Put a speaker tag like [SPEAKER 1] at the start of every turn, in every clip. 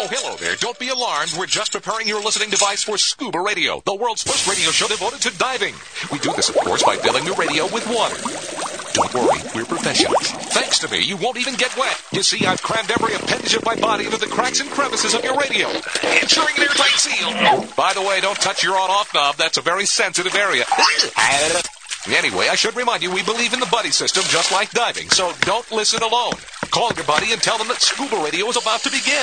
[SPEAKER 1] hello there. Don't be alarmed. We're just preparing your listening device for Scuba Radio, the world's first radio show devoted to diving. We do this, of course, by filling the radio with water. Don't worry, we're professionals. Thanks to me, you won't even get wet. You see, I've crammed every appendage of my body into the cracks and crevices of your radio, ensuring an airtight seal. By the way, don't touch your on-off knob. That's a very sensitive area. Anyway, I should remind you, we believe in the buddy system just like diving, so don't listen alone. Call your buddy and tell them that Scuba Radio is about to begin.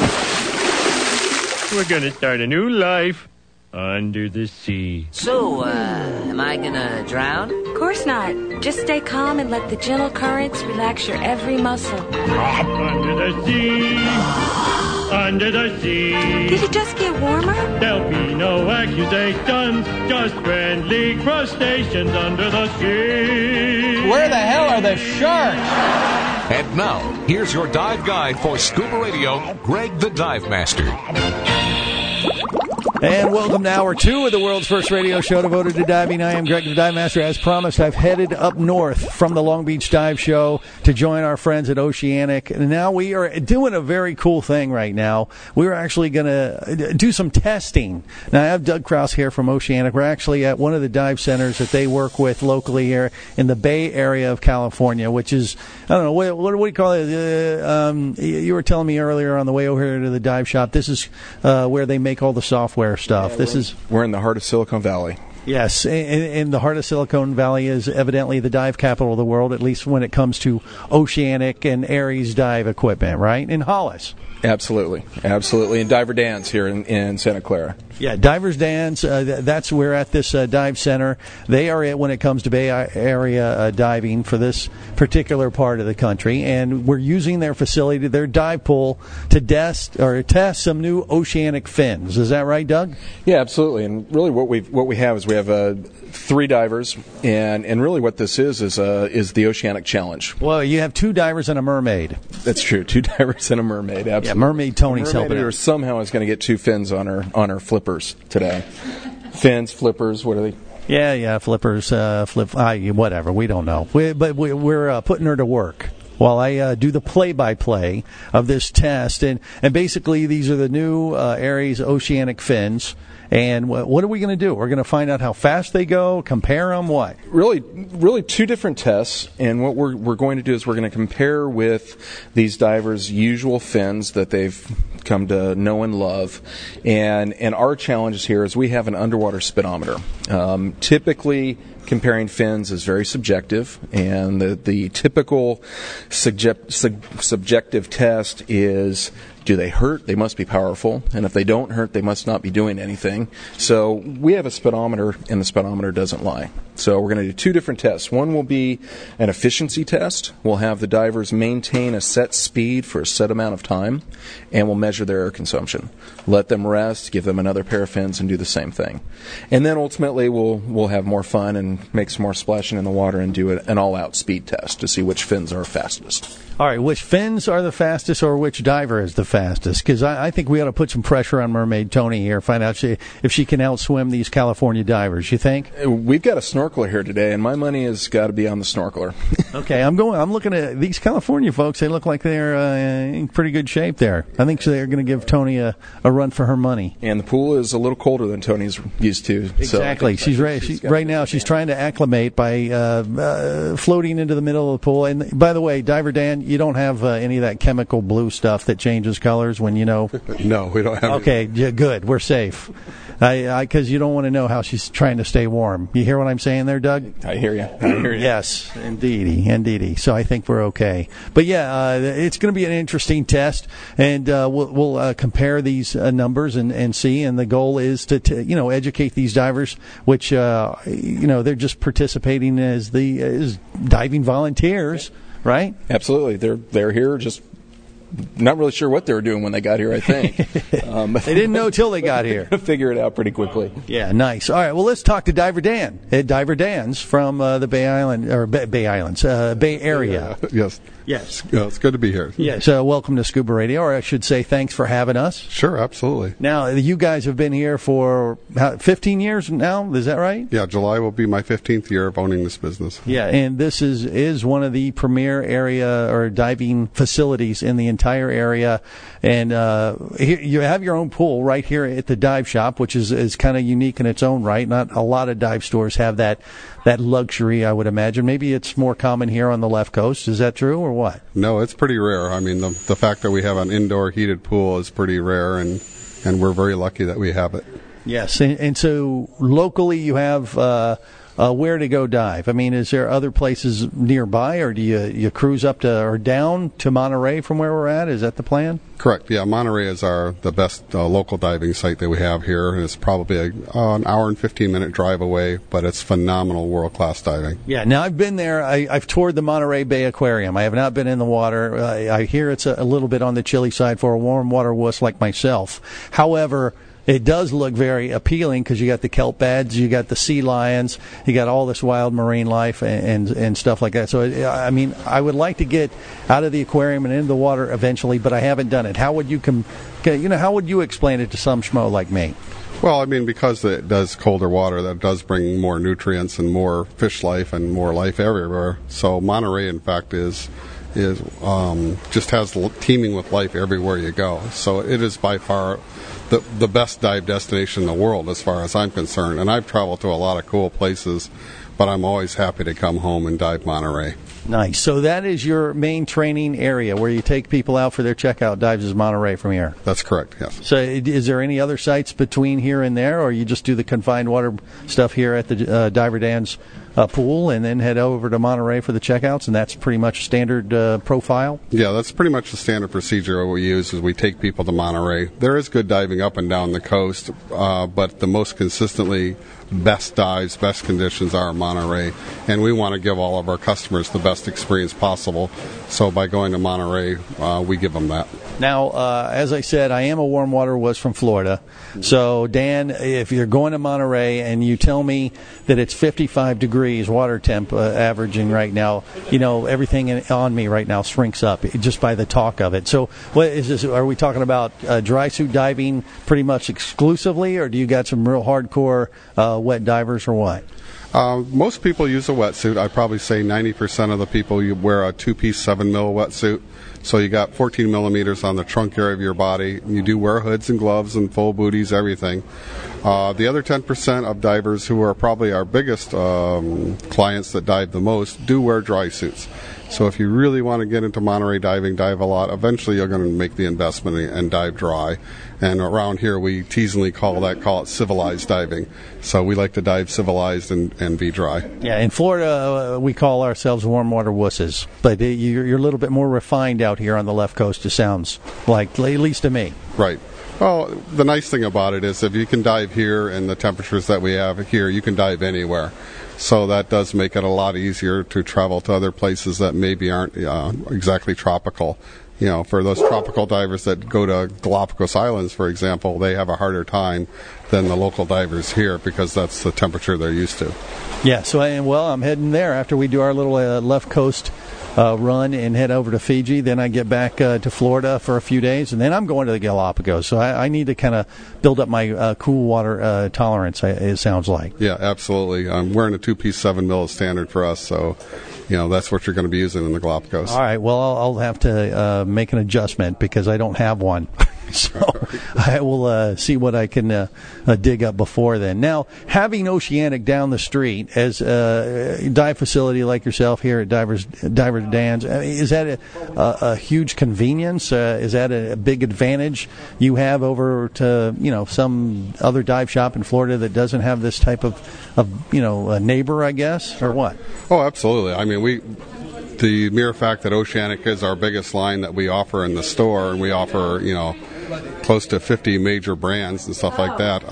[SPEAKER 2] We're gonna start a new life under the sea.
[SPEAKER 3] So, am I gonna drown?
[SPEAKER 4] Of course not. Just stay calm and let the gentle currents relax your every muscle.
[SPEAKER 2] Under the sea, under the sea.
[SPEAKER 4] Did it just get warmer?
[SPEAKER 2] There'll be no accusations, just friendly crustaceans under the sea.
[SPEAKER 5] Where the hell are the sharks?
[SPEAKER 1] And now, here's your dive guide for Scuba Radio, Greg the Dive Master.
[SPEAKER 5] And welcome to Hour 2 of the world's first radio show devoted to diving. I am Greg the Dive Master. As promised, I've headed up north from the Long Beach Dive Show to join our friends at Oceanic. And now we are doing a very cool thing right now. We're actually going to do some testing. Now, I have Doug Kraus here from Oceanic. We're actually at one of the dive centers that they work with locally here in the Bay Area of California, which is, I don't know, what do we call it? You were telling me earlier on the way over here to the dive shop, this is where they make all the software stuff.
[SPEAKER 6] Yeah, we're in the heart of Silicon Valley.
[SPEAKER 5] Yes, in the heart of Silicon Valley is evidently the dive capital of the world, at least when it comes to Oceanic and Aries dive equipment, right? In Hollis.
[SPEAKER 6] Absolutely. And Diver Dan's here in Santa Clara.
[SPEAKER 5] Yeah, Divers Dan's, that's we're at this dive center. They are it when it comes to Bay Area diving for this particular part of the country, and we're using their facility, their dive pool, to test some new Oceanic fins. Is that right, Doug?
[SPEAKER 6] Yeah, absolutely. And really, what we have is we have 3 divers, and really what this is the Oceanic Challenge.
[SPEAKER 5] Well, you have 2 divers and a mermaid.
[SPEAKER 6] That's true. 2 divers and a mermaid. Absolutely.
[SPEAKER 5] Yeah, Mermaid Tony's helping out.
[SPEAKER 6] Somehow is going to get 2 fins on her flippers today. Fins, flippers, what are they?
[SPEAKER 5] Yeah, flippers, whatever. We don't know. But we're putting her to work while I do the play-by-play of this test. And basically, these are the new Aries Oceanic fins. And what are we going to do? We're going to find out how fast they go, compare them, what?
[SPEAKER 6] Really 2 different tests. And what we're going to do is we're going to compare with these divers' usual fins that they've come to know and love. And our challenge here is we have an underwater speedometer. Typically, comparing fins is very subjective, and the typical subjective test is, do they hurt? They must be powerful. And if they don't hurt, they must not be doing anything. So we have a speedometer, and the speedometer doesn't lie. So we're going to do 2 different tests. One will be an efficiency test. We'll have the divers maintain a set speed for a set amount of time, and we'll measure their air consumption. Let them rest, give them another pair of fins, and do the same thing. And then ultimately we'll have more fun and make some more splashing in the water and do an all-out speed test to see which fins are fastest.
[SPEAKER 5] All right, which fins are the fastest or which diver is the fastest? Because I think we ought to put some pressure on Mermaid Tony here, find out if she can outswim these California divers. You think?
[SPEAKER 6] We've got a snorkeler here today, and my money has got to be on the snorkeler.
[SPEAKER 5] Okay, I'm looking at these California folks. They look like they're in pretty good shape there. I think they're going to give Tony a run for her money.
[SPEAKER 6] And the pool is a little colder than Tony's used to.
[SPEAKER 5] Exactly.
[SPEAKER 6] So
[SPEAKER 5] she's trying to acclimate by floating into the middle of the pool. And by the way, Diver Dan, you don't have any of that chemical blue stuff that changes colors when you know.
[SPEAKER 7] No, we don't have.
[SPEAKER 5] Okay, good. We're safe. Because you don't want to know how she's trying to stay warm. You hear what I'm saying there, Doug?
[SPEAKER 6] I hear you.
[SPEAKER 5] Yes, indeedy. So I think we're okay. But yeah, it's going to be an interesting test, and we'll compare these numbers and see. And the goal is to educate these divers, which they're just participating as diving volunteers, right?
[SPEAKER 6] Absolutely, they're here just. Not really sure what they were doing when they got here, I think.
[SPEAKER 5] They didn't know till they got here.
[SPEAKER 6] Figure it out pretty quickly.
[SPEAKER 5] Yeah, nice. All right, well, let's talk to Diver Dan at Diver Dan's from the Bay Area.
[SPEAKER 7] Yes. It's good to be here.
[SPEAKER 5] Yes, welcome to Scuba Radio, or I should say thanks for having us.
[SPEAKER 7] Sure, absolutely.
[SPEAKER 5] Now, you guys have been here for 15 years now, is that right?
[SPEAKER 7] Yeah, July will be my 15th year of owning this business.
[SPEAKER 5] Yeah, and this is one of the premier area or diving facilities in the entire area. And here, you have your own pool right here at the dive shop, which is kind of unique in its own right. Not a lot of dive stores have that luxury, I would imagine. Maybe it's more common here on the left coast. Is that true or what?
[SPEAKER 7] No, it's pretty rare. I mean, the fact that we have an indoor heated pool is pretty rare, and we're very lucky that we have it.
[SPEAKER 5] Yes, and so locally you have where to go dive. I mean, is there other places nearby, or do you cruise up to or down to Monterey from where we're at? Is that the plan?
[SPEAKER 7] Correct. Yeah, Monterey is the best local diving site that we have here. It's probably an hour and 15-minute drive away, but it's phenomenal world-class diving.
[SPEAKER 5] Yeah, now I've been there. I've toured the Monterey Bay Aquarium. I have not been in the water. I hear it's a little bit on the chilly side for a warm water wuss like myself. However, it does look very appealing because you got the kelp beds, you got the sea lions, you got all this wild marine life and stuff like that. So, I mean, I would like to get out of the aquarium and into the water eventually, but I haven't done it. How would you how would you explain it to some schmo like me?
[SPEAKER 7] Well, I mean, because it does colder water, that does bring more nutrients and more fish life and more life everywhere. So Monterey, in fact, is just has teeming with life everywhere you go. So it is by far the best dive destination in the world as far as I'm concerned. And I've traveled to a lot of cool places, but I'm always happy to come home and dive Monterey.
[SPEAKER 5] Nice. So that is your main training area where you take people out for their checkout dives is Monterey from here?
[SPEAKER 7] That's correct, yes.
[SPEAKER 5] So is there any other sites between here and there, or you just do the confined water stuff here at the Diver Dan's pool and then head over to Monterey for the checkouts, and that's pretty much standard profile?
[SPEAKER 7] Yeah, that's pretty much the standard procedure we use is we take people to Monterey. There is good diving up and down the coast, but the most consistently best dives, best conditions are Monterey, and we want to give all of our customers the best experience possible. So by going to Monterey, we give them that.
[SPEAKER 5] Now, as I said, I am a warm water wuss from Florida. So, Dan, if you're going to Monterey and you tell me that it's 55 degrees water temp averaging right now, you know, everything on me right now shrinks up just by the talk of it. So what is this? Are we talking about dry suit diving pretty much exclusively, or do you got some real hardcore wet divers or what?
[SPEAKER 7] Most people use a wetsuit. I'd probably say 90% of the people wear a two-piece 7-mil wetsuit. So you got 14 millimeters on the trunk area of your body. You do wear hoods and gloves and full booties, everything. The other 10% of divers, who are probably our biggest clients that dive the most, do wear dry suits. So if you really want to get into Monterey diving, dive a lot, eventually you're going to make the investment and dive dry. And around here we teasingly call it civilized diving. So we like to dive civilized and be dry.
[SPEAKER 5] Yeah, in Florida we call ourselves warm water wusses, but you're a little bit more refined out here on the left coast, it sounds like, at least to me.
[SPEAKER 7] Right. Well, the nice thing about it is if you can dive here in the temperatures that we have here, you can dive anywhere. So that does make it a lot easier to travel to other places that maybe aren't exactly tropical. You know, for those tropical divers that go to Galapagos Islands, for example, they have a harder time than the local divers here because that's the temperature they're used to.
[SPEAKER 5] Yeah, so I'm heading there after we do our little left coast run and head over to Fiji. Then I get back to Florida for a few days, and then I'm going to the Galapagos. So I need to kind of build up my cool water tolerance, it sounds like.
[SPEAKER 7] Yeah, absolutely. I'm wearing a two-piece 7-mil standard for us, so you know that's what you're going to be using in the Galapagos.
[SPEAKER 5] All right, well, I'll have to make an adjustment because I don't have one. So I will see what I can dig up before then. Now, having Oceanic down the street as a dive facility like yourself here at Diver Dan's, is that a huge convenience? Is that a big advantage you have over to some other dive shop in Florida that doesn't have this type of a neighbor, I guess, or what?
[SPEAKER 7] Oh, absolutely. I mean, the mere fact that Oceanic is our biggest line that we offer in the store, and we offer, close to 50 major brands and stuff like that.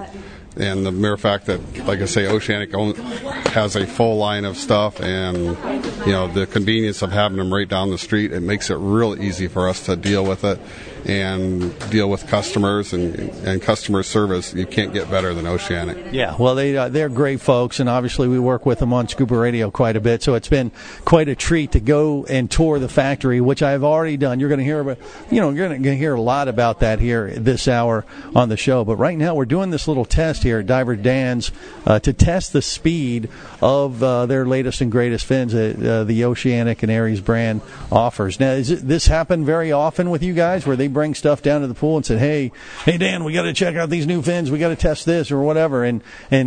[SPEAKER 7] And the mere fact that, like I say, Oceanic has a full line of stuff, and the convenience of having them right down the street, it makes it real easy for us to deal with it. and deal with customers and customer service. You can't get better than Oceanic.
[SPEAKER 5] Yeah, well, they're great folks, and obviously we work with them on Scuba Radio quite a bit, so it's been quite a treat to go and tour the factory, which I've already done. You're going to hear about, you're going to hear a lot about that here this hour on the show. But right now we're doing this little test here at Diver Dan's to test the speed of their latest and greatest fins that the Oceanic and Aries brand offers. Now, this happen very often with you guys, where they bring stuff down to the pool and say, hey Dan, we got to check out these new fins, we got to test this or whatever, and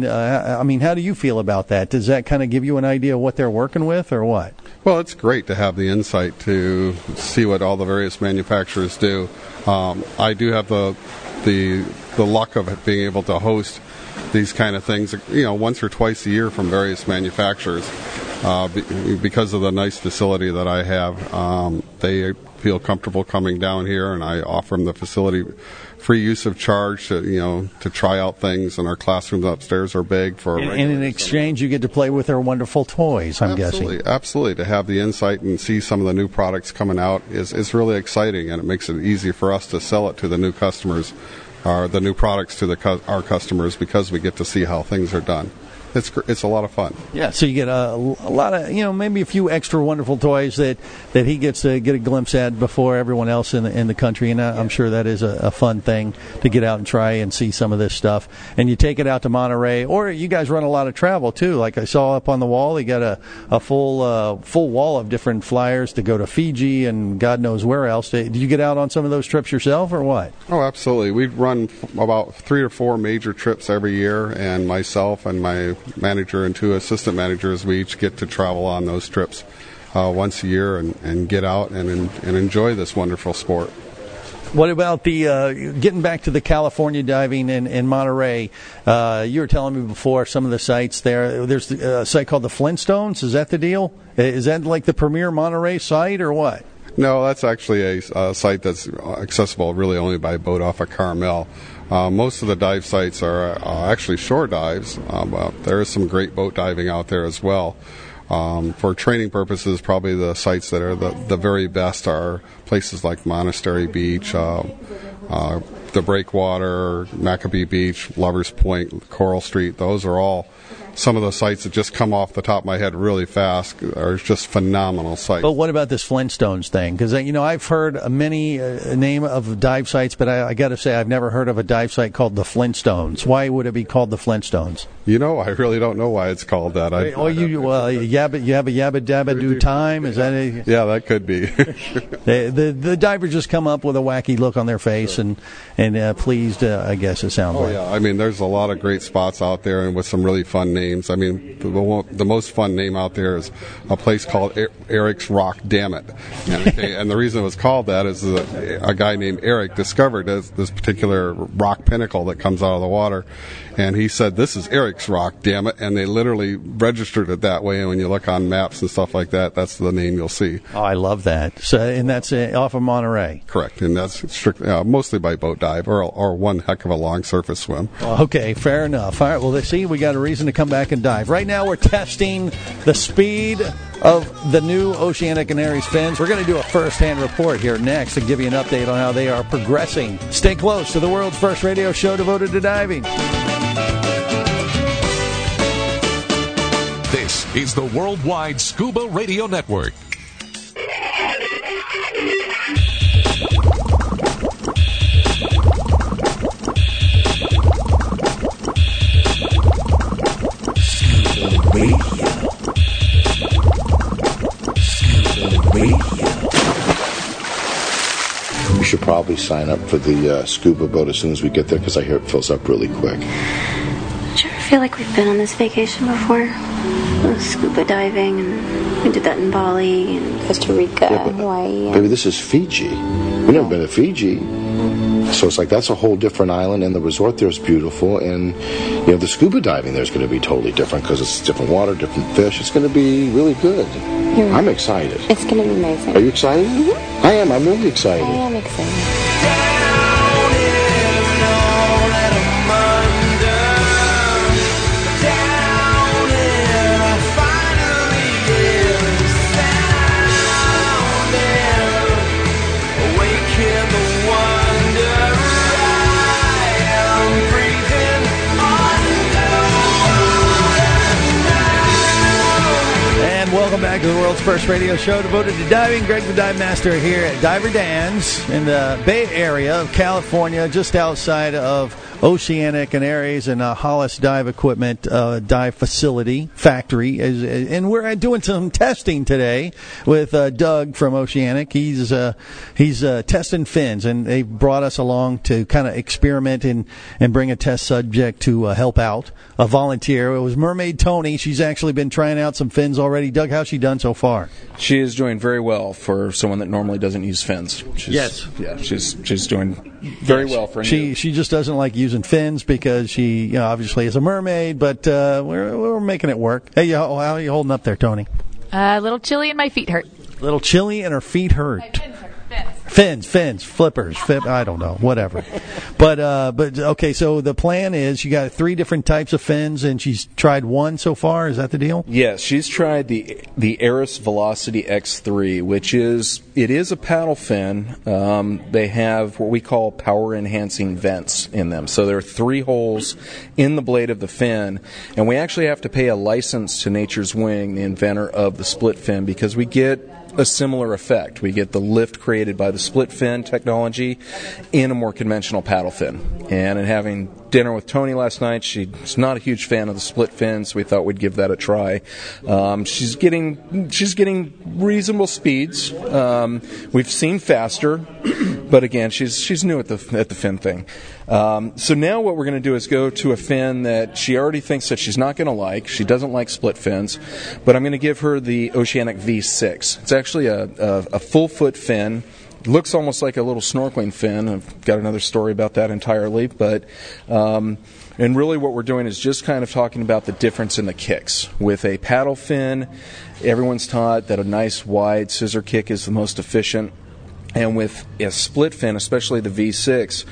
[SPEAKER 5] I mean, how do you feel about that? Does that kind of give you an idea of what they're working with, or what?
[SPEAKER 7] Well, it's great to have the insight to see what all the various manufacturers do. I do have the luck of being able to host these kind of things, once or twice a year from various manufacturers. Because of the nice facility that I have, they feel comfortable coming down here, and I offer them the facility free use of charge to try out things. And our classrooms upstairs are big for. And
[SPEAKER 5] in exchange, you get to play with their wonderful toys. I'm guessing.
[SPEAKER 7] Absolutely. To have the insight and see some of the new products coming out is really exciting, and it makes it easy for us to sell it to the new customers, or the new products to our customers, because we get to see how things are done. It's a lot of fun.
[SPEAKER 5] Yeah, so you get a lot of, maybe a few extra wonderful toys that he gets to get a glimpse at before everyone else in the country, and I'm sure that is a fun thing to get out and try and see some of this stuff. And you take it out to Monterey, or you guys run a lot of travel too. Like I saw up on the wall, they got a full wall of different flyers to go to Fiji and God knows where else. Did you get out on some of those trips yourself, or what?
[SPEAKER 7] Oh, absolutely. We run about 3 or 4 major trips every year, and myself and my manager and 2 assistant managers, we each get to travel on those trips once a year and get out and enjoy this wonderful sport.
[SPEAKER 5] What about the getting back to the California diving in Monterey? You were telling me before some of the sites there. There's a site called the Flintstones. Is that the deal? Is that like the premier Monterey site, or what?
[SPEAKER 7] No, that's actually a site that's accessible really only by boat off of Carmel. Most of the dive sites are actually shore dives. There is some great boat diving out there as well. For training purposes, probably the sites that are the very best are places like Monastery Beach, the Breakwater, Maccabee Beach, Lovers Point, Coral Street. Those are all some of the sites that just come off the top of my head really fast are just phenomenal sites.
[SPEAKER 5] But what about this Flintstones thing? Because, I've heard many name of dive sites, but I got to say I've never heard of a dive site called the Flintstones. Why would it be called the Flintstones?
[SPEAKER 7] I really don't know why it's called that.
[SPEAKER 5] You have a Yabba Dabba Do Time? Is that a...
[SPEAKER 7] Yeah, that could be.
[SPEAKER 5] the divers just come up with a wacky look on their face and pleased, I guess it sounds like.
[SPEAKER 7] Yeah. There's a lot of great spots out there and with some really fun names. The most fun name out there is a place called Eric's Rock Dammit. And the reason it was called that is that a guy named Eric discovered this particular rock pinnacle that comes out of the water. And he said, "This is Eric's Rock, damn it!" And they literally registered it that way. And when you look on maps and stuff like that, that's the name you'll see.
[SPEAKER 5] Oh, I love that. So, and that's off of Monterey.
[SPEAKER 7] Correct, and that's mostly by boat dive or one heck of a long surface swim.
[SPEAKER 5] Okay, fair enough. All right, well, see, we got a reason to come back and dive. Right now, we're testing the speed of the new Oceanic and Aries fins. We're going to do a first-hand report here next and give you an update on how they are progressing. Stay close to the world's first radio show devoted to diving.
[SPEAKER 1] This is the Worldwide Scuba Radio Network.
[SPEAKER 8] We should probably sign up for the scuba boat as soon as we get there, because I hear it fills up really quick.
[SPEAKER 9] Don't you ever feel like we've been on this vacation before? Scuba diving, and we did that in Bali and Costa Rica, Hawaii.
[SPEAKER 8] Baby, this is Fiji. We've never been to Fiji. So it's like that's a whole different island, and the resort there is beautiful, and the scuba diving there is going to be totally different because it's different water, different fish. It's going to be really good. I'm excited.
[SPEAKER 9] It's going to be amazing.
[SPEAKER 8] Are you excited? Mm-hmm. I am. I'm really excited.
[SPEAKER 9] I am excited.
[SPEAKER 10] Awaken the one.
[SPEAKER 5] back to the world's first radio show devoted to diving. Greg the Dive Master here at Diver Dan's in the Bay Area of California, just outside of Oceanic and Aries and Hollis Dive Equipment dive factory. And we're doing some testing today with Doug from Oceanic. He's testing fins, and they brought us along to kind of experiment and bring a test subject to help out, a volunteer. It was Mermaid Tony. She's actually been trying out some fins already. Doug, how's she done so far?
[SPEAKER 6] She is doing very well for someone that normally doesn't use fins.
[SPEAKER 5] Yes.
[SPEAKER 6] Yeah, she's doing very well for
[SPEAKER 5] she just doesn't like using fins because she obviously is a mermaid, but we're making it work. Hey, how are you holding up there, Tony?
[SPEAKER 10] A little chilly and my feet hurt.
[SPEAKER 5] A little chilly and her feet hurt. Fins, flippers, I don't know, whatever. But okay, so the plan is you got 3 different types of fins, and she's tried one so far. Is that the deal?
[SPEAKER 6] Yes, she's tried the Aris Velocity X3, which is a paddle fin. They have what we call power enhancing vents in them. So there are 3 holes in the blade of the fin, and we actually have to pay a license to Nature's Wing, the inventor of the split fin, because we get a similar effect. We get the lift created by the split fin technology in a more conventional paddle fin. And in having dinner with Tony last night, she's not a huge fan of the split fin, so we thought we'd give that a try. She's getting reasonable speeds. We've seen faster, but again, she's new at the fin thing. So now what we're going to do is go to a fin that she already thinks that she's not going to like. She doesn't like split fins, but I'm going to give her the Oceanic V6. It's actually a full foot fin. It looks almost like a little snorkeling fin. I've got another story about that entirely, but and really what we're doing is just kind of talking about the difference in the kicks. With a paddle fin, everyone's taught that a nice wide scissor kick is the most efficient. And with a split fin, especially the V6,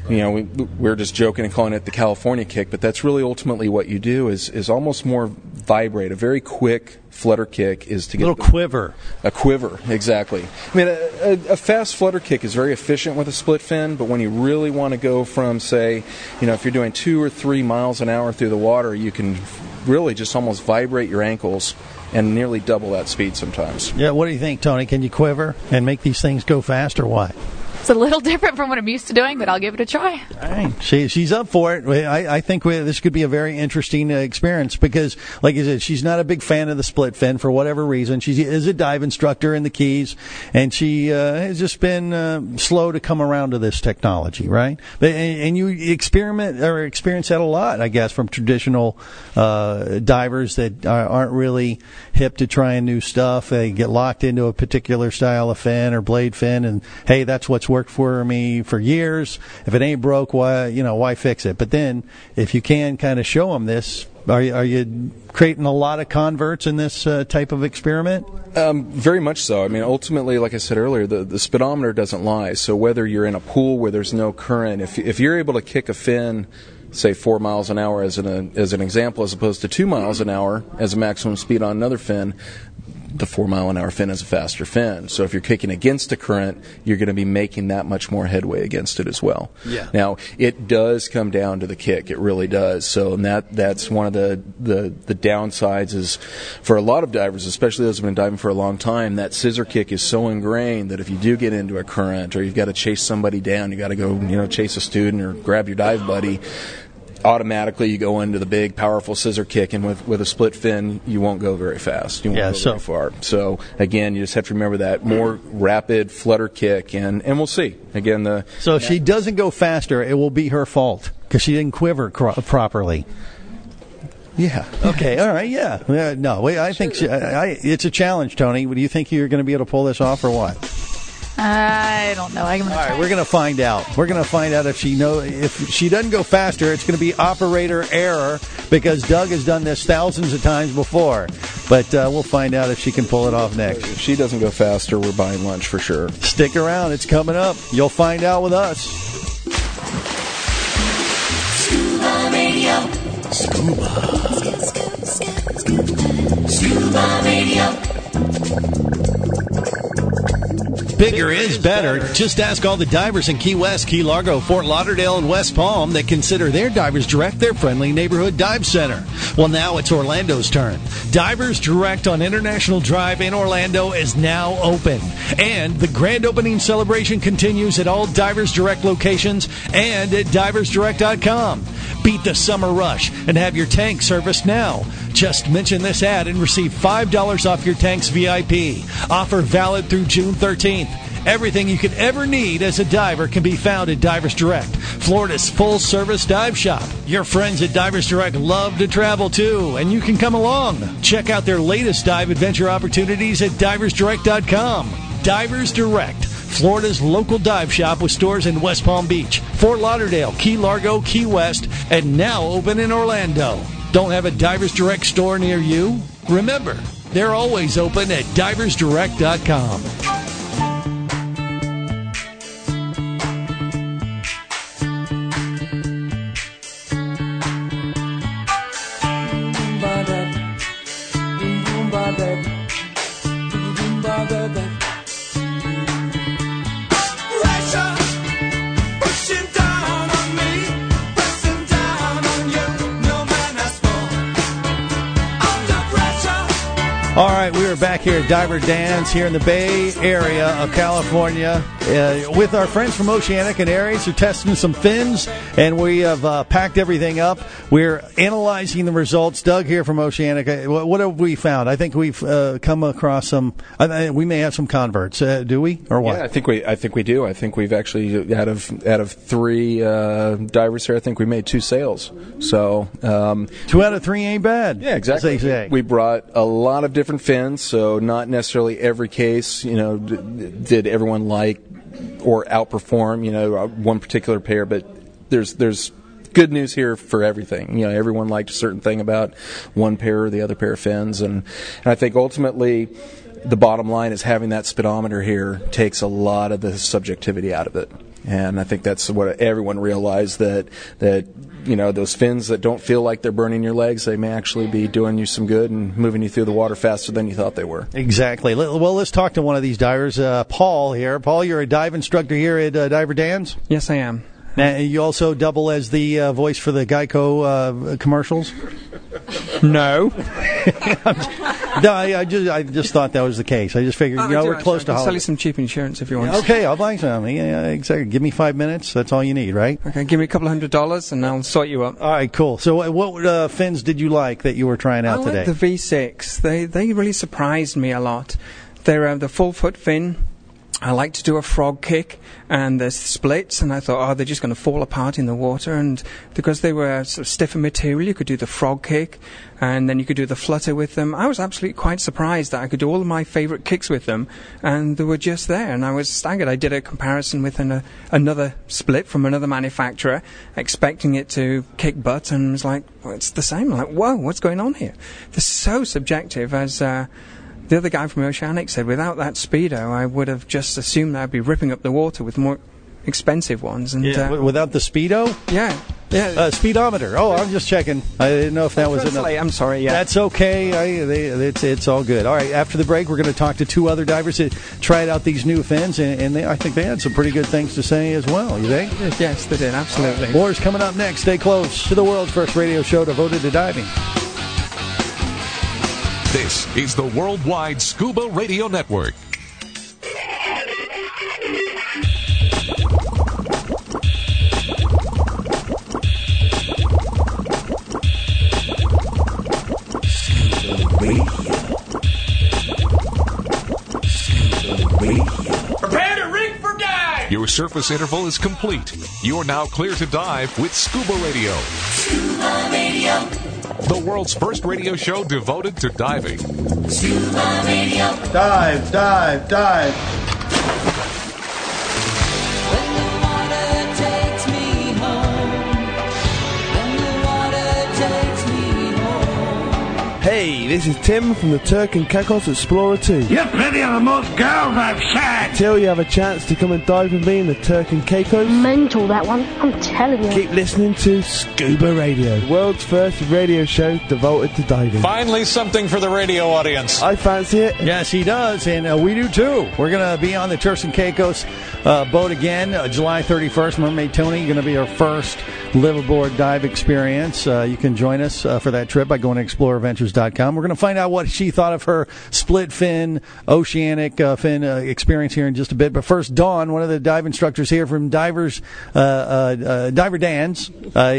[SPEAKER 6] we're just joking and calling it the California kick, but that's really ultimately what you do is almost more vibrate. A very quick flutter kick is to get
[SPEAKER 5] a little quiver.
[SPEAKER 6] A quiver, exactly. I mean, a fast flutter kick is very efficient with a split fin, but when you really want to go from, say, if you're doing 2 or 3 miles an hour through the water, you can really just almost vibrate your ankles and nearly double that speed sometimes.
[SPEAKER 5] Yeah, what do you think, Tony? Can you quiver and make these things go fast, or what?
[SPEAKER 10] It's a little different from what I'm used to doing, but I'll give it a try.
[SPEAKER 5] All right. She's up for it. I think this could be a very interesting experience because, like you said, she's not a big fan of the split fin for whatever reason. She is a dive instructor in the Keys, and she has just been slow to come around to this technology, right? And you experience that a lot, I guess, from traditional divers that aren't really hip to trying new stuff. They get locked into a particular style of fin or blade fin, and hey, that's what's worked for me for years. If it ain't broke, why fix it? But then, if you can kind of show them this, are you creating a lot of converts in this type of experiment?
[SPEAKER 6] Very much so. I mean, ultimately, like I said earlier, the speedometer doesn't lie. So whether you're in a pool where there's no current, if you're able to kick a fin, say 4 miles an hour as an example, as opposed to 2 miles an hour as a maximum speed on another fin, the 4 mile an hour fin is a faster fin. So if you're kicking against a current, you're going to be making that much more headway against it as well.
[SPEAKER 5] Yeah.
[SPEAKER 6] Now, it does come down to the kick. It really does. So that's one of the downsides is for a lot of divers, especially those who have been diving for a long time, that scissor kick is so ingrained that if you do get into a current or you've got to chase somebody down, you got to go, chase a student or grab your dive buddy, automatically you go into the big, powerful scissor kick, and with a split fin, you won't go very fast. You won't go very far. So, again, you just have to remember that more rapid flutter kick, and we'll see. Again,
[SPEAKER 5] So if she doesn't go faster, it will be her fault because she didn't quiver properly.
[SPEAKER 6] Yeah.
[SPEAKER 5] Okay. All right. Yeah. No. I think it's a challenge, Tony. Do you think you're going to be able to pull this off, or what?
[SPEAKER 10] I don't know. All
[SPEAKER 5] right, we're going to find out. We're going to find out if she doesn't go faster, it's going to be operator error because Doug has done this thousands of times before. But we'll find out if she can pull it off next.
[SPEAKER 6] If she doesn't go faster, we're buying lunch for sure.
[SPEAKER 5] Stick around. It's coming up. You'll find out with us.
[SPEAKER 11] Scuba Radio. Scuba Radio.
[SPEAKER 5] Bigger is better. Just ask all the divers in Key West, Key Largo, Fort Lauderdale, and West Palm that consider their divers direct their friendly neighborhood dive center. Well, now it's Orlando's turn. Divers Direct on International Drive in Orlando is now open. And the grand opening celebration continues at all Divers Direct locations and at diversdirect.com. Beat the summer rush and have your tank serviced now. Just mention this ad and receive $5 off your tank's VIP. Offer valid through June 13th. Everything you could ever need as a diver can be found at Divers Direct, Florida's full-service dive shop. Your friends at Divers Direct love to travel too, and you can come along. Check out their latest dive adventure opportunities at diversdirect.com. Divers Direct, Florida's local dive shop with stores in West Palm Beach, Fort Lauderdale, Key Largo, Key West, and now open in Orlando. Don't have a Divers Direct store near you? Remember, they're always open at diversdirect.com. All right, we are back here at Diver Dan's here in the Bay Area of California with our friends from Oceanic and Aries. They're testing some fins, and we have packed everything up. We're analyzing the results. Doug here from Oceanic. What have we found? I think we've come across some. We may have some converts. Do we, or what?
[SPEAKER 6] Yeah, I think we do. I think we've actually out of 3 divers here, I think we made 2 sales. So
[SPEAKER 5] 2 out of 3 ain't bad.
[SPEAKER 6] Yeah, exactly.
[SPEAKER 5] As they say.
[SPEAKER 6] We brought a lot of different fins, so not necessarily every case, did everyone like or outperform, one particular pair, but there's good news here for everything. Everyone liked a certain thing about one pair or the other pair of fins, and I think ultimately the bottom line is having that speedometer here takes a lot of the subjectivity out of it. And I think that's what everyone realized, that those fins that don't feel like they're burning your legs, they may actually be doing you some good and moving you through the water faster than you thought they were.
[SPEAKER 5] Exactly. Well, let's talk to one of these divers, Paul here. Paul, you're a dive instructor here at Diver Dan's?
[SPEAKER 12] Yes, I am.
[SPEAKER 5] Now, you also double as the voice for the Geico commercials?
[SPEAKER 12] No.
[SPEAKER 5] No, I just thought that was the case. I just figured, we're close to
[SPEAKER 12] I'll
[SPEAKER 5] holiday.
[SPEAKER 12] sell you some cheap insurance if you want.
[SPEAKER 5] Okay, I'll buy some. Yeah, exactly. Give me 5 minutes. That's all you need, right?
[SPEAKER 12] Okay, give me a couple $100 and I'll sort you up.
[SPEAKER 5] All right, cool. So what fins did you like that you were trying out today?
[SPEAKER 12] I like the V6. They really surprised me a lot. They're the full foot fin. I like to do a frog kick, and there's splits, and I thought, they're just going to fall apart in the water, and because they were sort of stiffer material, you could do the frog kick, and then you could do the flutter with them. I was absolutely quite surprised that I could do all of my favourite kicks with them, and they were just there, and I was staggered. I did a comparison with another split from another manufacturer, expecting it to kick butt, and was like, well, it's the same. I'm like, whoa, what's going on here? They're so subjective, as the other guy from Oceanic said, without that Speedo, I would have just assumed that I'd be ripping up the water with more expensive ones. And
[SPEAKER 5] without the Speedo?
[SPEAKER 12] Yeah.
[SPEAKER 5] Speedometer. Oh, I'm just checking. I didn't know if that was enough.
[SPEAKER 12] I'm sorry, yeah.
[SPEAKER 5] That's okay. It's all good. All right, after the break, we're going to talk to 2 other divers that tried out these new fins, and I think they had some pretty good things to say as well. You think?
[SPEAKER 12] Yes, they did, absolutely.
[SPEAKER 5] More's coming up next. Stay close to the world's first radio show devoted to diving.
[SPEAKER 1] This is the Worldwide Scuba Radio Network.
[SPEAKER 11] Prepare to rig for dive!
[SPEAKER 1] Your surface interval is complete. You're now clear to dive with Scuba Radio.
[SPEAKER 11] Scuba Radio.
[SPEAKER 1] The world's first radio show devoted to diving.
[SPEAKER 11] Scuba Radio.
[SPEAKER 5] Dive, dive, dive.
[SPEAKER 11] When the water takes me home. When the water takes me home.
[SPEAKER 5] Hey,
[SPEAKER 13] This is Tim from the Turk and Caicos Explorer 2.
[SPEAKER 14] You're pretty are the most girls I've seen.
[SPEAKER 13] Till you have a chance to come and dive with me in the Turk and Caicos.
[SPEAKER 15] Mental, that one. I'm telling you.
[SPEAKER 13] Keep listening to Scuba Radio, the world's first radio show devoted to diving.
[SPEAKER 16] Finally, something for the radio audience.
[SPEAKER 13] I fancy it.
[SPEAKER 5] Yes, he does, and we do too. We're going to be on the Turks and Caicos boat again, July 31st. Mermaid Tony going to be our first liveaboard dive experience. You can join us for that trip by going to exploreradventures.com. We're going to find out what she thought of her split fin, oceanic fin experience here in just a bit. But first, Dawn, one of the dive instructors here from Diver Dan's,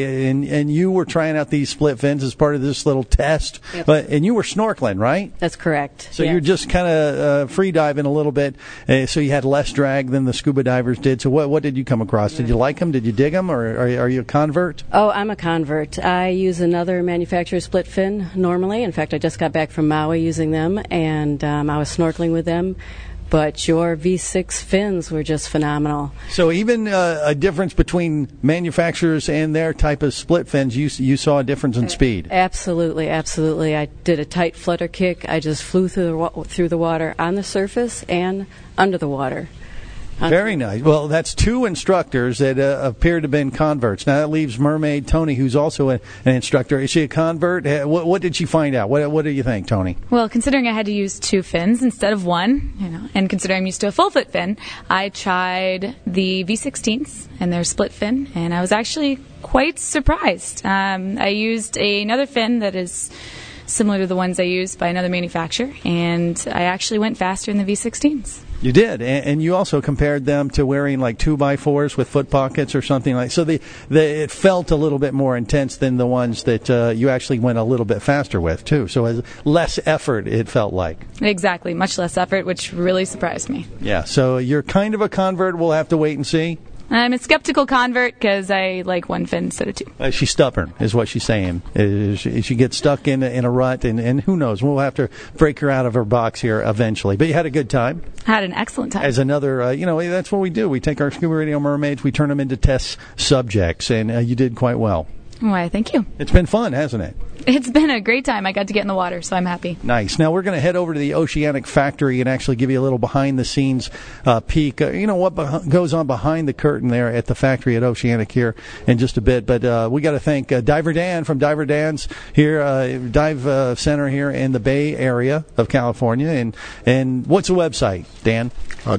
[SPEAKER 5] and you were trying out these split fins as part of this little test.
[SPEAKER 17] Yep.
[SPEAKER 5] And you were snorkeling, right?
[SPEAKER 17] That's correct.
[SPEAKER 5] So
[SPEAKER 17] yes.
[SPEAKER 5] you're just kind of free diving a little bit, so you had less drag than the scuba divers did. So what did you come across? Did you like them? Did you dig them? Or are you a convert?
[SPEAKER 17] Oh, I'm a convert. I use another manufacturer's split fin normally. In fact, I just got back from Maui using them, and I was snorkeling with them. But your V6 fins were just phenomenal.
[SPEAKER 5] So even a difference between manufacturers and their type of split fins, you saw a difference in speed?
[SPEAKER 17] Absolutely, absolutely. I did a tight flutter kick. I just flew through the water on the surface and under the water.
[SPEAKER 5] Very nice. Well, that's two instructors that appear to have been converts. Now, that leaves Mermaid Tony, who's also an instructor. Is she a convert? What did she find out? What do you think, Tony?
[SPEAKER 10] Well, considering I had to use two fins instead of one, and considering I'm used to a full foot fin, I tried the V16s and their split fin, and I was actually quite surprised. I used another fin that is similar to the ones I used by another manufacturer, and I actually went faster in the V16s.
[SPEAKER 5] You did, and you also compared them to wearing like 2x4s with foot pockets or something like. So it felt a little bit more intense than the ones that you actually went a little bit faster with too. So it was less effort, it felt like.
[SPEAKER 10] Exactly, much less effort, which really surprised me.
[SPEAKER 5] Yeah, so you're kind of a convert. We'll have to wait and see.
[SPEAKER 10] I'm a skeptical convert because I like one fin instead of two.
[SPEAKER 5] She's stubborn, is what she's saying. She gets stuck in a rut, and who knows? We'll have to break her out of her box here eventually. But you had a good time.
[SPEAKER 10] Had an excellent time.
[SPEAKER 5] As another, that's what we do. We take our Scuba Radio mermaids, we turn them into test subjects, and you did quite well.
[SPEAKER 10] Why, thank you.
[SPEAKER 5] It's been fun, hasn't it?
[SPEAKER 10] It's been a great time. I got to get in the water, so I'm happy.
[SPEAKER 5] Nice. Now we're going to head over to the Oceanic Factory and actually give you a little behind-the-scenes peek. What goes on behind the curtain there at the factory at Oceanic here in just a bit. But we got to thank Diver Dan from Diver Dan's here, Dive Center here in the Bay Area of California. And what's the website, Dan?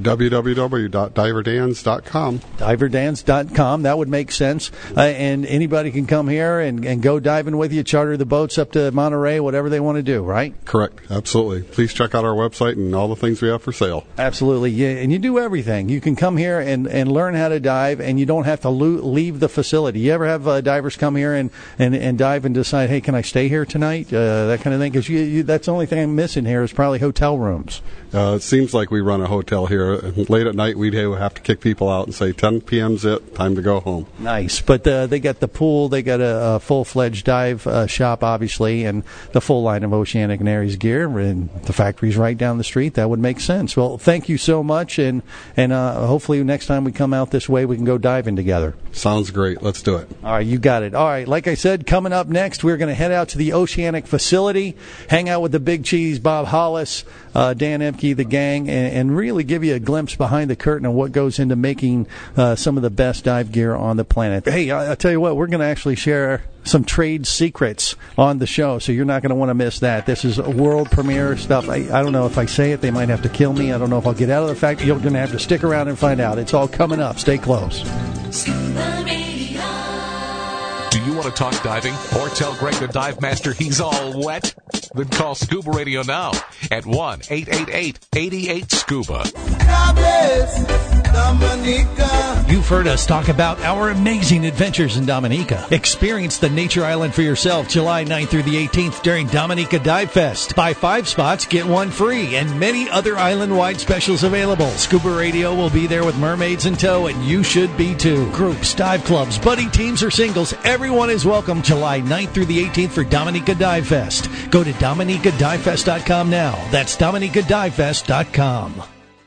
[SPEAKER 7] www.diverdans.com.
[SPEAKER 5] Diverdans.com. That would make sense. And anybody can come here and go diving with you, charter the boats up to Monterey, whatever they want to do, right?
[SPEAKER 7] Correct. Absolutely. Please check out our website and all the things we have for sale.
[SPEAKER 5] Absolutely. Yeah, and you do everything. You can come here and learn how to dive, and you don't have to leave the facility. You ever have divers come here and dive and decide, hey, can I stay here tonight? That kind of thing. Because that's the only thing I'm missing here is probably hotel rooms.
[SPEAKER 7] It seems like we run a hotel here. Late at night, we'd have to kick people out and say, 10 p.m.'s it, time to go home.
[SPEAKER 5] Nice. But they got the pool. They got a full-fledged dive shop, obviously, and the full line of Oceanic and Aries gear. And the factory's right down the street. That would make sense. Well, thank you so much. And hopefully next time we come out this way, we can go diving together.
[SPEAKER 7] Sounds great. Let's do it.
[SPEAKER 5] All right, you got it. All right, like I said, coming up next, we're going to head out to the Oceanic facility, hang out with the Big Cheese, Bob Hollis, Dan Emke, the gang, and really give you a glimpse behind the curtain of what goes into making some of the best dive gear on the planet. Hey, I'll tell you what, we're going to actually share some trade secrets on the show, so you're not going to want to miss that. This is world premiere stuff. I don't know if I say it, they might have to kill me. I don't know if I'll get out of the factory. You're going to have to stick around and find out. It's all coming up. Stay close.
[SPEAKER 1] Do you want to talk diving or tell Greg the Dive Master he's all wet? Then call Scuba Radio now at 1-888-88-SCUBA.
[SPEAKER 5] You've heard us talk about our amazing adventures in Dominica. Experience the Nature Island for yourself July 9th through the 18th during Dominica Dive Fest. Buy 5 spots, get 1 free, and many other island-wide specials available. Scuba Radio will be there with mermaids in tow, and you should be too. Groups, dive clubs, buddy teams, or singles, everyone is welcome July 9th through the 18th for Dominica Dive Fest. Go to DominicaDiveFest.com now. That's DominicaDiveFest.com.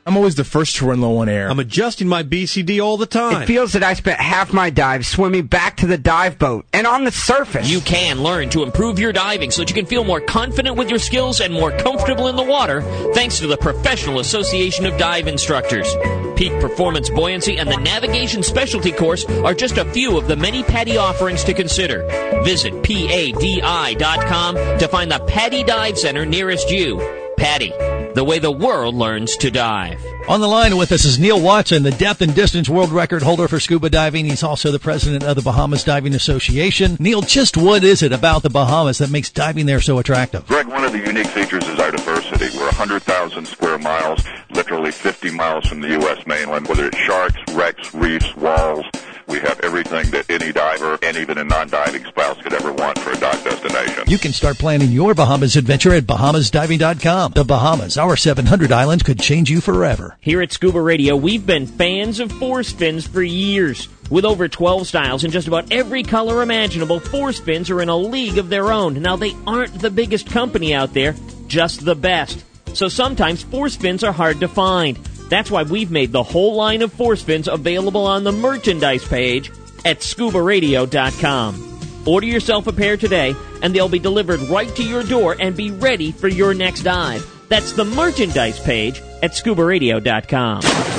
[SPEAKER 18] I'm always the first to run low on air.
[SPEAKER 19] I'm adjusting my BCD all the time.
[SPEAKER 20] It feels that I spent half my dive swimming back to the dive boat and on the surface.
[SPEAKER 21] You can learn to improve your diving so that you can feel more confident with your skills and more comfortable in the water thanks to the Professional Association of Dive Instructors. Peak Performance Buoyancy and the Navigation Specialty Course are just a few of the many PADI offerings to consider. Visit PADI.com to find the PADI Dive Center nearest you. PADI, the way the world learns to dive.
[SPEAKER 5] On the line with us is Neil Watson, the depth and distance world record holder for scuba diving. He's also the president of the Bahamas Diving Association. Neil, just what is it about the Bahamas that makes diving there so attractive?
[SPEAKER 22] Greg, one of the unique features is our diversity. We're 100,000 square miles, literally 50 miles from the U.S. mainland, whether it's sharks, wrecks, reefs, walls. We have everything that any diver and even a non-diving spouse could ever want for a dive destination.
[SPEAKER 5] You can start planning your Bahamas adventure at BahamasDiving.com. The Bahamas, our 700 islands, could change you forever.
[SPEAKER 21] Here at Scuba Radio, we've been fans of force fins for years. With over 12 styles and just about every color imaginable, force fins are in a league of their own. Now, they aren't the biggest company out there, just the best. So sometimes force fins are hard to find. That's why we've made the whole line of force fins available on the merchandise page at ScubaRadio.com. Order yourself a pair today, and they'll be delivered right to your door and be ready for your next dive. That's the merchandise page at ScubaRadio.com.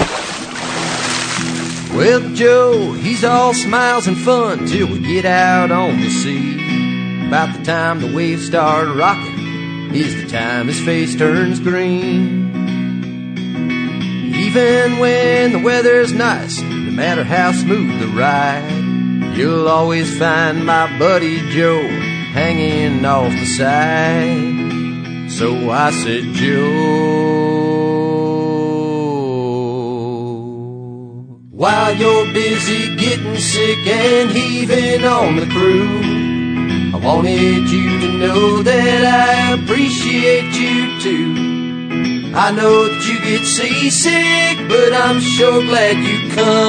[SPEAKER 23] Well, Joe, he's all smiles and fun till we get out on the sea. About the time the waves start rocking is the time his face turns green. Even when the weather's nice, no matter how smooth the ride, you'll always find my buddy Joe hanging off the side. So I said, Joe, while you're busy getting sick and heaving on the crew, I wanted you to know that I appreciate you too. I know that you get seasick, but I'm sure glad you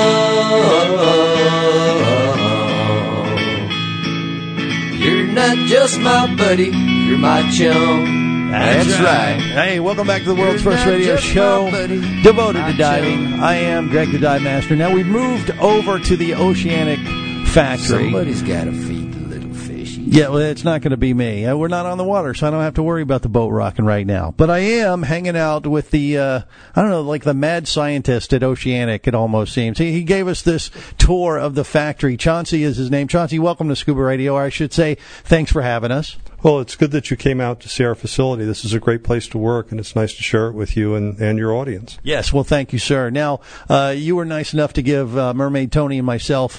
[SPEAKER 23] come. You're not just my buddy, you're my chum.
[SPEAKER 5] That's right. Hey, welcome back to the world's first radio show devoted to diving. I am Greg the Dive Master. Now, we've moved over to the Oceanic Factory.
[SPEAKER 23] Somebody's got to feed the little fishy.
[SPEAKER 5] Yeah, well, it's not going to be me. We're not on the water, so I don't have to worry about the boat rocking right now. But I am hanging out with the, I don't know, like the mad scientist at Oceanic, it almost seems. He gave us this tour of the factory. Chauncey is his name. Chauncey, welcome to Scuba Radio. Or I should say, thanks for having us.
[SPEAKER 24] Well, it's good that you came out to see our facility. This is a great place to work, and it's nice to share it with you and your audience.
[SPEAKER 5] Yes, well, thank you, sir. Now, you were nice enough to give Mermaid Tony and myself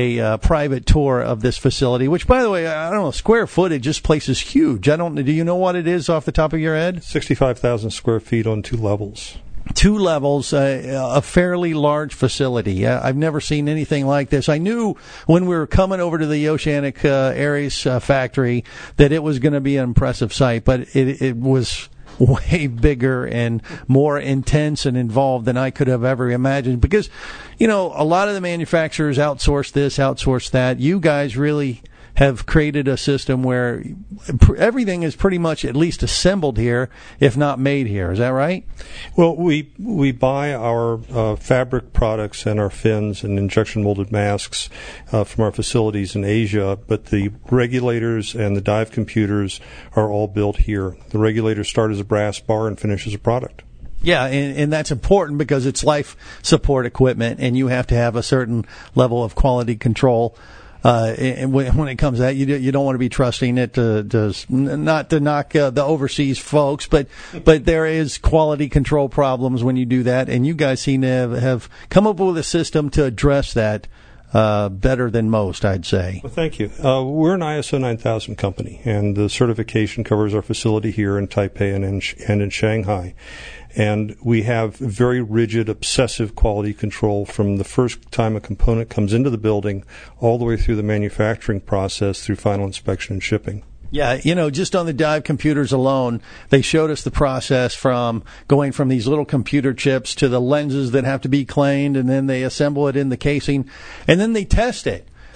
[SPEAKER 5] a private tour of this facility, which, by the way, I don't know, square footage, this place is huge. Do you know what it is off the top of your head?
[SPEAKER 24] 65,000 square feet on 2 levels.
[SPEAKER 5] 2 levels, a fairly large facility. I've never seen anything like this. I knew when we were coming over to the Oceanic Aries factory that it was going to be an impressive site, but it was way bigger and more intense and involved than I could have ever imagined. Because, a lot of the manufacturers outsource this, outsource that. You guys really have created a system where everything is pretty much at least assembled here, if not made here. Is that right?
[SPEAKER 24] Well, we buy our fabric products and our fins and injection molded masks from our facilities in Asia, but the regulators and the dive computers are all built here. The regulators start as a brass bar and finish as a product.
[SPEAKER 5] Yeah, and that's important because it's life support equipment, and you have to have a certain level of quality control. And when it comes to that, you don't want to be trusting it to not to knock the overseas folks, but there is quality control problems when you do that, and you guys seem to have come up with a system to address that better than most, I'd say.
[SPEAKER 24] Well, thank you. We're an ISO 9000 company, and the certification covers our facility here in Taipei and in Shanghai. And we have very rigid, obsessive quality control from the first time a component comes into the building all the way through the manufacturing process through final inspection and shipping.
[SPEAKER 5] Yeah, just on the dive computers alone, they showed us the process from going from these little computer chips to the lenses that have to be cleaned, and then they assemble it in the casing, and then they test it.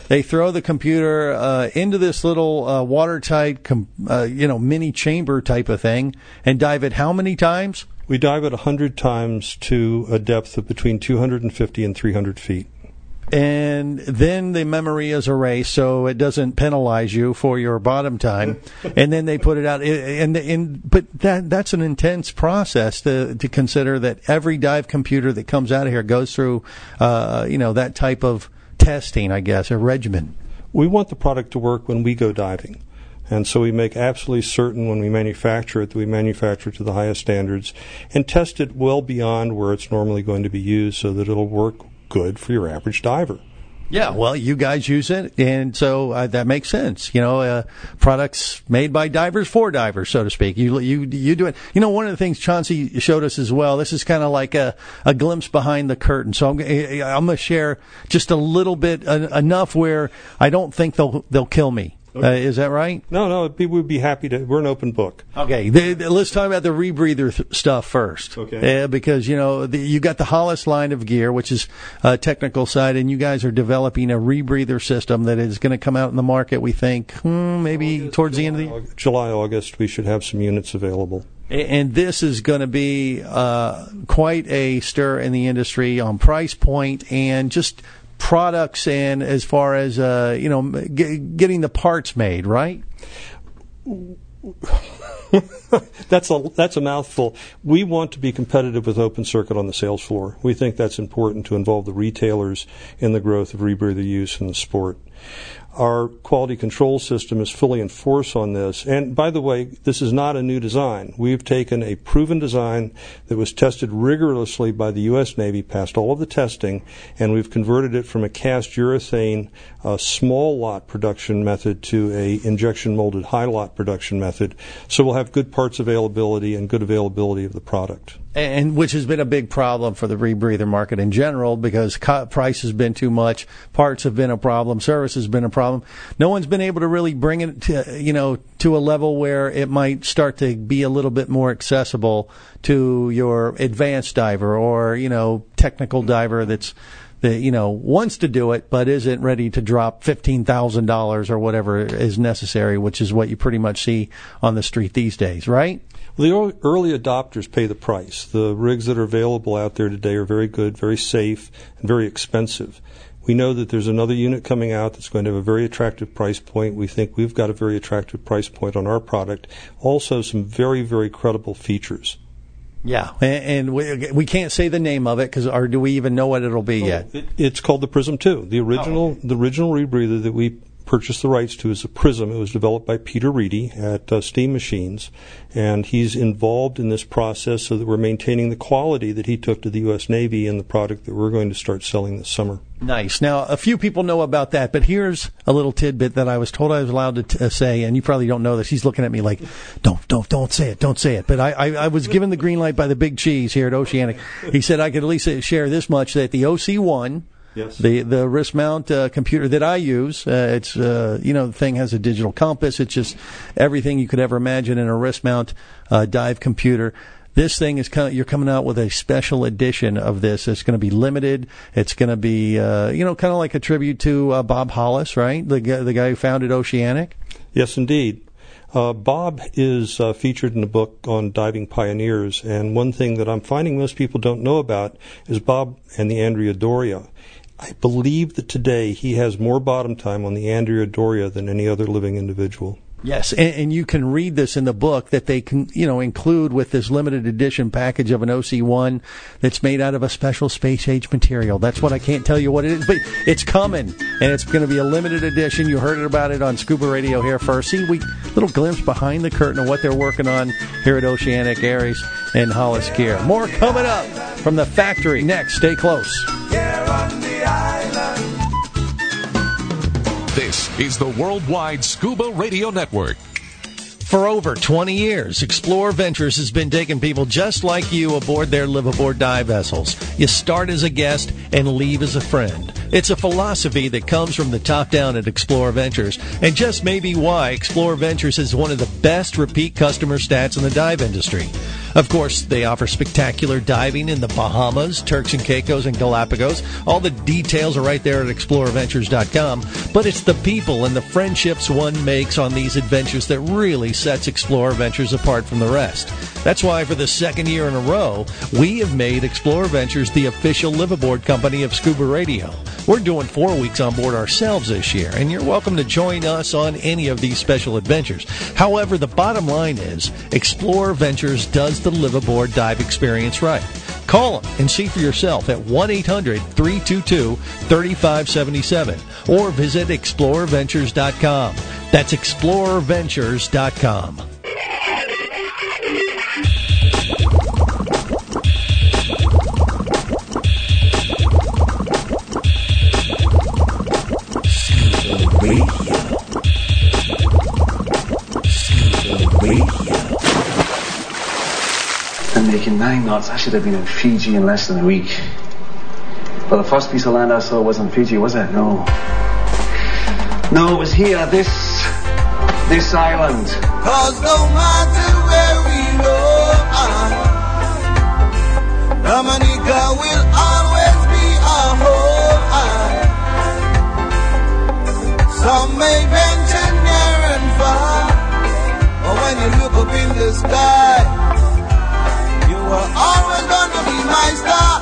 [SPEAKER 5] They throw the computer into this little watertight, mini chamber type of thing, and dive it how many times?
[SPEAKER 24] We dive it 100 times to a depth of between 250 and 300 feet.
[SPEAKER 5] And then the memory is erased, so it doesn't penalize you for your bottom time. And then they put it out. But that's an intense process to consider that every dive computer that comes out of here goes through, that type of testing, I guess, a regimen.
[SPEAKER 24] We want the product to work when we go diving. And so we make absolutely certain when we manufacture it that we manufacture it to the highest standards and test it well beyond where it's normally going to be used so that it'll work good for your average diver.
[SPEAKER 5] Yeah, well, you guys use it, and so that makes sense. Products made by divers for divers, so to speak. You do it. One of the things Chauncey showed us as well, this is kind of like a glimpse behind the curtain. So I'm going to share just a little bit, enough where I don't think they'll kill me. Okay. Is that right?
[SPEAKER 24] No, people would be happy to. We're an open book.
[SPEAKER 5] Okay, let's talk about the rebreather stuff first.
[SPEAKER 24] Okay.
[SPEAKER 5] Because, you got the Hollis line of gear, which is a technical side, and you guys are developing a rebreather system that is going to come out in the market, we think, maybe towards the end of the year?
[SPEAKER 24] July, August, we should have some units available.
[SPEAKER 5] And this is going to be quite a stir in the industry on price point and just products and as far as getting the parts made, right?
[SPEAKER 24] That's a mouthful. We want to be competitive with open circuit on the sales floor. We think that's important to involve the retailers in the growth of rebreather use in the sport. Our quality control system is fully in force on this. And by the way, this is not a new design. We've taken a proven design that was tested rigorously by the U.S. Navy, passed all of the testing, and we've converted it from a cast urethane small lot production method to a injection molded high lot production method. So we'll have good parts availability and good availability of the product.
[SPEAKER 5] And which has been a big problem for the rebreather market in general because price has been too much, parts have been a problem, service has been a problem. No one's been able to really bring it to a level where it might start to be a little bit more accessible to your advanced diver or technical diver that wants to do it but isn't ready to drop $15,000 or whatever is necessary, which is what you pretty much see on the street these days, right?
[SPEAKER 24] Well, the early adopters pay the price. The rigs that are available out there today are very good, very safe, and very expensive. We know that there's another unit coming out that's going to have a very attractive price point. We think we've got a very attractive price point on our product. Also, some very, very credible features.
[SPEAKER 5] Yeah, and we can't say the name of it or do we even know what it'll be yet?
[SPEAKER 24] It's called the Prism 2. The original rebreather that we purchased the rights to is a Prism. It was developed by Peter Reedy at Steam Machines, and he's involved in this process so that we're maintaining the quality that he took to the U.S. Navy in the product that we're going to start selling this summer.
[SPEAKER 5] Nice. Now, a few people know about that, but here's a little tidbit that I was told I was allowed to say, and you probably don't know this. He's looking at me like, don't say it. But I was given the green light by the big cheese here at Oceanic. He said I could at least share this much, that the OC1,
[SPEAKER 24] yes,
[SPEAKER 5] the wrist mount computer that I use, it's the thing has a digital compass. It's just everything you could ever imagine in a wrist mount dive computer. This thing is you're coming out with a special edition of this. It's going to be limited. It's going to be kind of like a tribute to Bob Hollis, right? The guy who founded Oceanic.
[SPEAKER 24] Yes, indeed. Bob is featured in the book on diving pioneers, and one thing that I'm finding most people don't know about is Bob and the Andrea Doria. I believe that today he has more bottom time on the Andrea Doria than any other living individual.
[SPEAKER 5] Yes, and you can read this in the book that they can, include with this limited edition package of an OC1 that's made out of a special space age material. That's what I can't tell you what it is, but it's coming, and it's going to be a limited edition. You heard about it on Scuba Radio here first. See, little glimpse behind the curtain of what they're working on here at Oceanic Aries and Hollis Gear. More coming up from the factory next. Stay close.
[SPEAKER 1] This is the Worldwide Scuba Radio Network.
[SPEAKER 5] For over 20 years, Explore Ventures has been taking people just like you aboard their live-aboard dive vessels. You start as a guest and leave as a friend. It's a philosophy that comes from the top down at Explore Ventures, and just maybe why Explore Ventures is one of the best repeat customer stats in the dive industry. Of course, they offer spectacular diving in the Bahamas, Turks and Caicos, and Galapagos. All the details are right there at explorerventures.com. But it's the people and the friendships one makes on these adventures that really sets Explorer Ventures apart from the rest. That's why for the second year in a row, we have made Explorer Ventures the official liveaboard company of Scuba Radio. We're doing 4 weeks on board ourselves this year, and you're welcome to join us on any of these special adventures. However, the bottom line is Explorer Ventures does the liveaboard dive experience right. Call them and see for yourself at 1-800-322-3577 or visit explorerventures.com. That's explorerventures.com.
[SPEAKER 2] I'm making 9 knots. I should have been in Fiji in less than a week. Well, the first piece of land I saw wasn't Fiji, was it? No. No, it was here, this island.
[SPEAKER 11] Cause no matter where we roam, Dominica will always be our home. Some may venture near and far, but when you look up in the sky, you are always gonna be my star.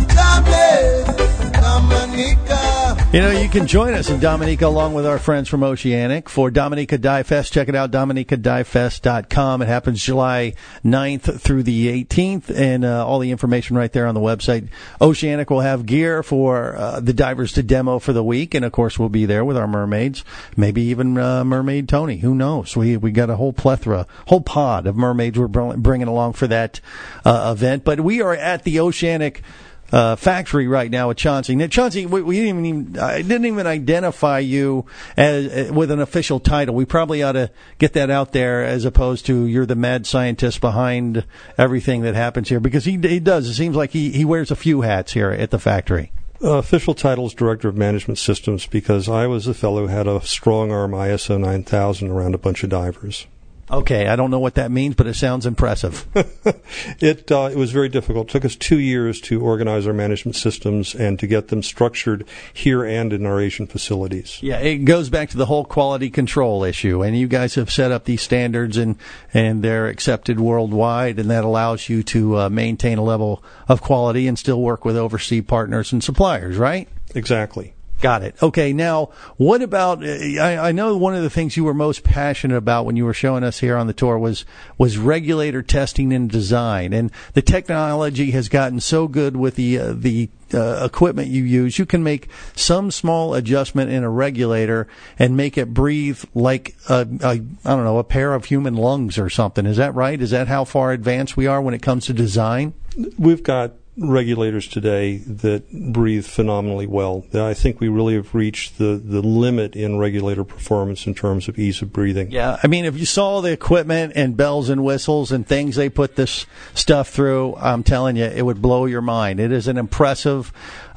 [SPEAKER 11] Dominica.
[SPEAKER 5] You know, you can join us in Dominica along with our friends from Oceanic for Dominica Dive Fest. Check it out, dominicadivefest.com. It happens July 9th through the 18th, and all the information right there on the website. Oceanic will have gear for the divers to demo for the week, and, of course, we'll be there with our mermaids, maybe even Mermaid Tony. Who knows? We got a whole pod of mermaids we're bringing along for that event. But we are at the Oceanic factory right now at Chauncey. Now, Chauncey, I didn't even identify you as with an official title. We probably ought to get that out there as opposed to you're the mad scientist behind everything that happens here, because he does. It seems like he wears a few hats here at the factory.
[SPEAKER 24] Official title is Director of Management Systems, because I was the fellow who had a strong arm ISO 9000 around a bunch of divers.
[SPEAKER 5] Okay, I don't know what that means, but it sounds impressive.
[SPEAKER 24] It was very difficult. It took us 2 years to organize our management systems and to get them structured here and in our Asian facilities.
[SPEAKER 5] Yeah, it goes back to the whole quality control issue, and you guys have set up these standards, and they're accepted worldwide, and that allows you to maintain a level of quality and still work with overseas partners and suppliers, right?
[SPEAKER 24] Exactly.
[SPEAKER 5] Got it. Okay, now, what about, I know one of the things you were most passionate about when you were showing us here on the tour was regulator testing and design. And the technology has gotten so good with the equipment you use. You can make some small adjustment in a regulator and make it breathe like, I don't know, a pair of human lungs or something. Is that right? Is that how far advanced we are when it comes to design?
[SPEAKER 24] We've got regulators today that breathe phenomenally well. I think we really have reached the limit in regulator performance in terms of ease of breathing.
[SPEAKER 5] Yeah, I mean, if you saw the equipment and bells and whistles and things they put this stuff through, I'm telling you, it would blow your mind. It is an impressive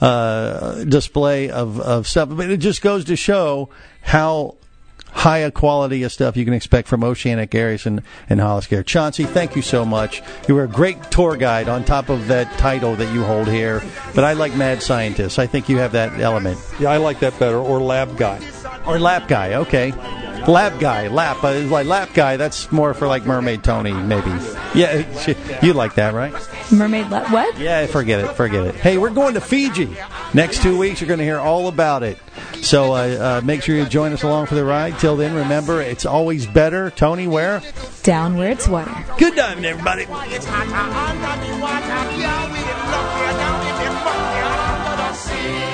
[SPEAKER 5] display of stuff. But it just goes to show how high a quality of stuff you can expect from Oceanic Aries and Hollis Gear. Chauncey, thank you so much. You were a great tour guide on top of that title that you hold here. But I like mad scientist. I think you have that element.
[SPEAKER 24] Yeah, I like that better. Or lab guy.
[SPEAKER 5] Or lap guy, okay. Lap guy, like lap guy, that's more for like Mermaid Tony, maybe. Yeah, you like that, right?
[SPEAKER 10] Mermaid what?
[SPEAKER 5] Yeah, forget it. Hey, we're going to Fiji. Next 2 weeks, you're going to hear all about it. So make sure you join us along for the ride. Till then, remember, it's always better. Tony, where?
[SPEAKER 10] Down where it's water.
[SPEAKER 5] Good diving, everybody.
[SPEAKER 11] It's hotter under the water. Yeah, we get luckier down in the fucking under the sea.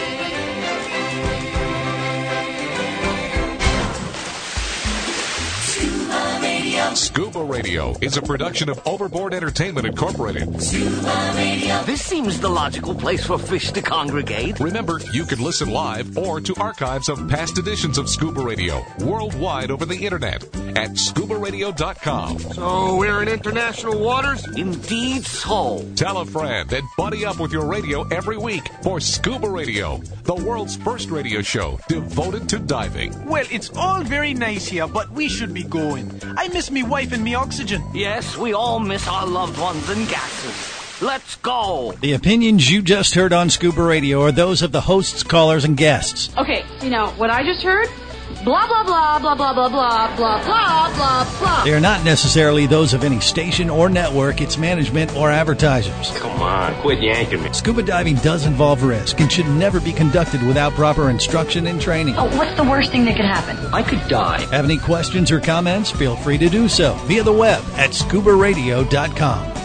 [SPEAKER 1] Scuba Radio is a production of Overboard Entertainment Incorporated.
[SPEAKER 3] Scuba Radio. This seems the logical place for fish to congregate.
[SPEAKER 1] Remember, you can listen live or to archives of past editions of Scuba Radio worldwide over the internet at scubaradio.com.
[SPEAKER 3] So we're in international waters? Indeed so.
[SPEAKER 1] Tell a friend and buddy up with your radio every week for Scuba Radio, the world's first radio show devoted to diving.
[SPEAKER 4] Well, it's all very nice here, but we should be going. I miss me wife and me already.
[SPEAKER 3] oxygen. Yes, we all miss our loved ones and gases. Let's go.
[SPEAKER 5] The opinions you just heard on Scuba Radio are those of the hosts, callers, and guests.
[SPEAKER 4] Okay, what I just heard? Blah, blah, blah, blah, blah, blah, blah, blah, blah, blah, blah.
[SPEAKER 5] They are not necessarily those of any station or network, its management, or advertisers.
[SPEAKER 6] Come on, quit yanking me.
[SPEAKER 5] Scuba diving does involve risk and should never be conducted without proper instruction and training.
[SPEAKER 4] Oh, what's the worst thing that could happen?
[SPEAKER 3] I could die.
[SPEAKER 5] Have any questions or comments? Feel free to do so via the web at scubaradio.com.